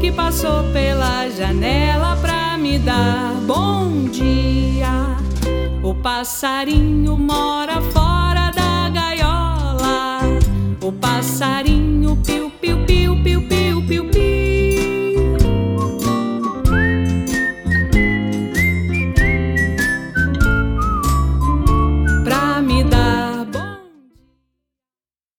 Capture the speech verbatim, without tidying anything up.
que passou pela janela pra me dar bom dia. O passarinho mora fora da gaiola, o passarinho piu